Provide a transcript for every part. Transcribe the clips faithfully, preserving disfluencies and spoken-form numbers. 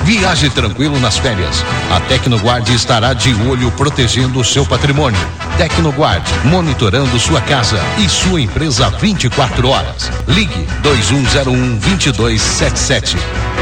Viaje tranquilo nas férias. A Tecnoguard estará de olho protegendo o seu patrimônio. Tecnoguard, monitorando sua casa e sua empresa vinte e quatro horas. Ligue dois um zero um, dois dois sete sete.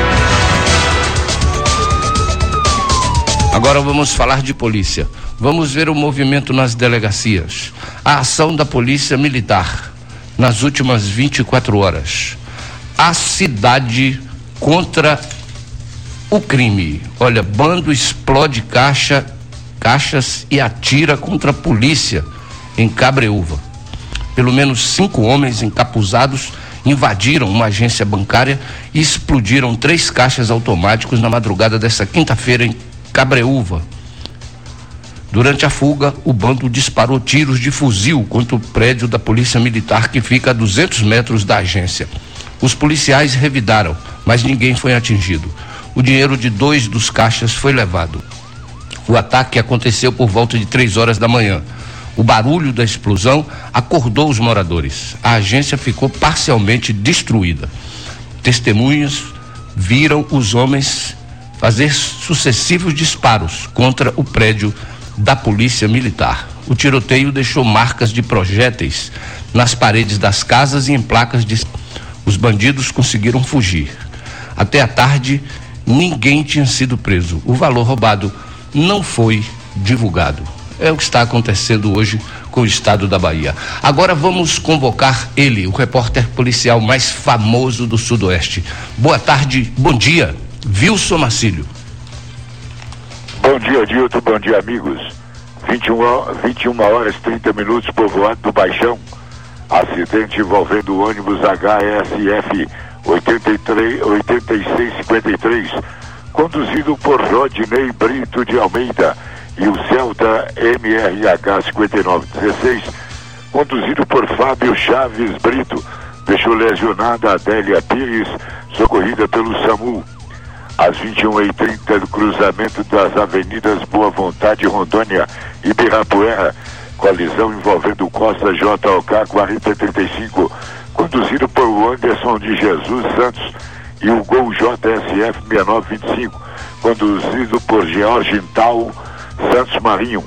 Agora vamos falar de polícia. Vamos ver o movimento nas delegacias. A ação da Polícia Militar nas últimas vinte e quatro horas. A cidade contra o crime. Olha, bando explode caixa, caixas e atira contra a polícia em Cabreúva. Pelo menos cinco homens encapuzados invadiram uma agência bancária e explodiram três caixas automáticos na madrugada desta quinta-feira em Cabreúva. Durante a fuga, o bando disparou tiros de fuzil contra o prédio da Polícia Militar que fica a duzentos metros da agência. Os policiais revidaram, mas ninguém foi atingido. O dinheiro de dois dos caixas foi levado. O ataque aconteceu por volta de três horas da manhã. O barulho da explosão acordou os moradores. A agência ficou parcialmente destruída. Testemunhas viram os homens fazer sucessivos disparos contra o prédio da Polícia Militar. O tiroteio deixou marcas de projéteis nas paredes das casas e em placas de... Os bandidos conseguiram fugir. Até a tarde, ninguém tinha sido preso. O valor roubado não foi divulgado. É o que está acontecendo hoje com o estado da Bahia. Agora vamos convocar ele, o repórter policial mais famoso do Sudoeste. Boa tarde, bom dia, Wilson Marcílio. Bom dia, Dilton, bom dia, amigos. vinte e uma horas e trinta minutos, povoado do Baixão. Acidente envolvendo o ônibus H S F oitenta e seis cinquenta e três, conduzido por Rodinei Brito de Almeida, e o Celta M R H cinquenta e nove dezesseis, conduzido por Fábio Chaves Brito, deixou lesionada Adélia Pires, socorrida pelo SAMU. Às vinte e uma e trinta, do cruzamento das avenidas Boa Vontade, Rondônia e Ibirapuera, colisão envolvendo Costa J O K quarenta e trinta e cinco, conduzido por Anderson de Jesus Santos, e o Gol J S F sessenta e nove vinte e cinco, conduzido por George Tal Santos Marinho,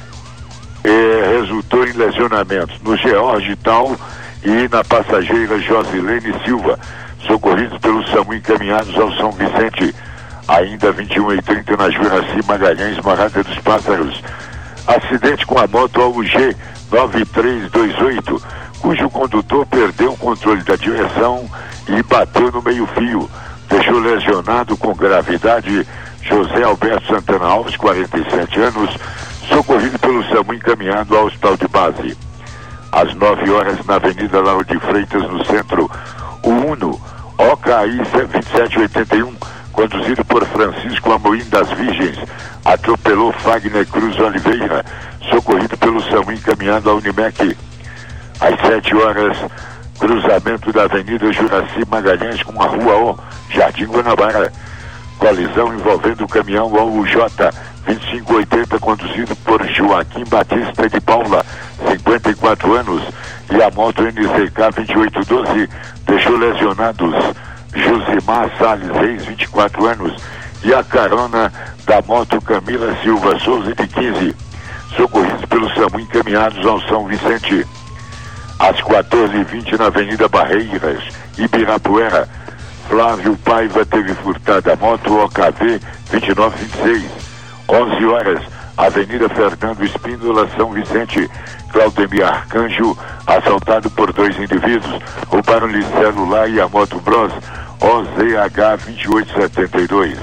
e resultou em lesionamentos no George Tal e na passageira Josilene Silva, socorridos pelo SAMU, encaminhados ao São Vicente. Ainda vinte e uma e trinta, na Juraci Magalhães, Morada dos Pássaros, acidente com a moto A U G nove três dois oito, cujo condutor perdeu o controle da direção e bateu no meio-fio. Deixou lesionado com gravidade José Alberto Santana Alves, quarenta e sete anos, socorrido pelo SAMU, encaminhado ao Hospital de Base. Às nove horas, na Avenida Lauro de Freitas, no centro, o Uno O K I vinte e sete oitenta e um, conduzido por Francisco Amorim das Virgens, atropelou Fagner Cruz Oliveira, socorrido pelo SAMU, encaminhado à Unimec. Às sete horas, cruzamento da Avenida Juraci Magalhães com a Rua O, Jardim Guanabara, colisão envolvendo o caminhão O U J vinte e cinco oitenta, conduzido por Joaquim Batista de Paula, cinquenta e quatro anos, e a moto N Z K vinte e oito doze deixou lesionados Josimar Salles Reis, vinte e quatro anos, e a carona da moto Camila Silva Souza, de quinze, socorridos pelo SAMU, encaminhados ao São Vicente. Às quatorze e vinte, na Avenida Barreiras, Ibirapuera, Flávio Paiva teve furtada a moto O K V vinte e nove vinte e seis. onze horas, Avenida Fernando Espíndola, São Vicente, Claudemir Arcanjo, assaltado por dois indivíduos, roubaram-lhe celular e a moto Bros O Z H vinte e oito setenta e dois.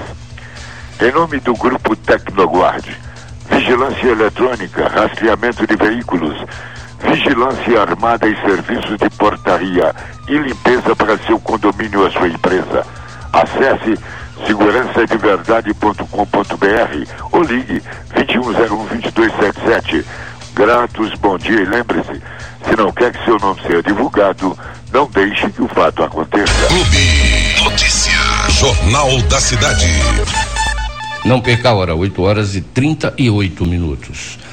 Em nome do Grupo Tecnoguard, vigilância eletrônica, rastreamento de veículos, vigilância armada e serviços de portaria e limpeza para seu condomínio ou sua empresa. Acesse segurança de verdade ponto com ponto b r ou ligue vinte e um zero um, vinte e dois setenta e sete. Gratos, bom dia, e lembre-se, se não quer que seu nome seja divulgado, não deixe que o fato aconteça. Clube Notícia, Jornal da Cidade. Não perca a hora, oito horas e trinta e oito minutos.